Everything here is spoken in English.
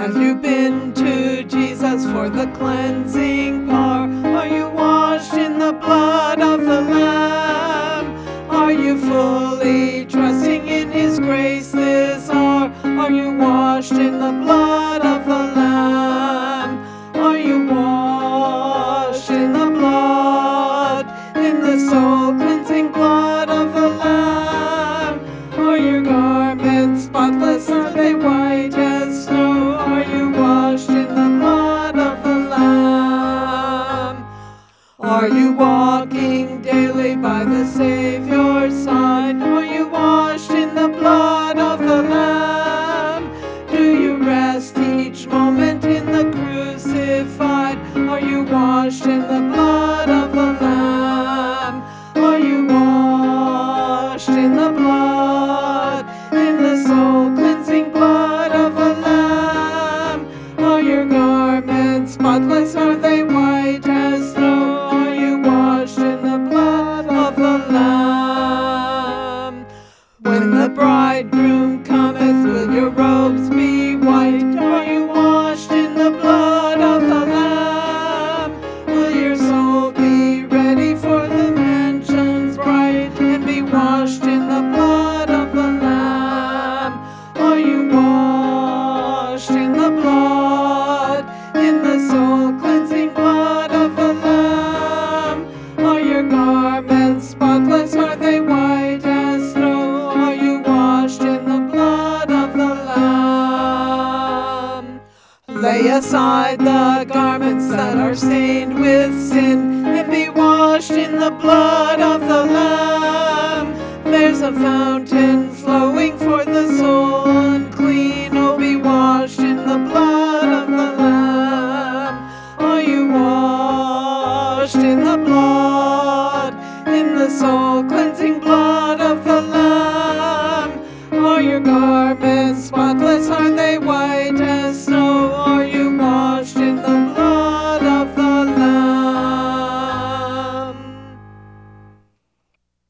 Have you been to Jesus for the cleansing power? Are you washed in the blood of the Lamb? Are you fully trusting in His grace this hour? Are you washed in the blood of the Lamb? Are you washed in the blood, in the soul-cleansing blood of the Lamb? Are your garments spotless? Are they white as snow? Are you washed in the blood of the Lamb? Are you walking daily by the Savior's side? Are you washed in the blood of the Lamb? Do you rest each moment in the crucified? Are you washed in the blood of the Lamb? Are you washed in the blood, in the soul-cleansing blood of the Lamb? Are your garments spotless? Are they white as snow? Are you washed in the blood of the Lamb? When the bridegroom cometh, will your robes be white? Are you washed in the blood of the Lamb? Will your soul be ready for the mansions bright, and be washed in the blood of the Lamb? Are you washed in the blood, in the soul-cleansing blood of the Lamb? Are your garments spotless? Are they white as snow? Are you washed in the blood of the Lamb? Lay aside the garments that are stained with sin, and be washed in the blood of the Lamb. There's a fountain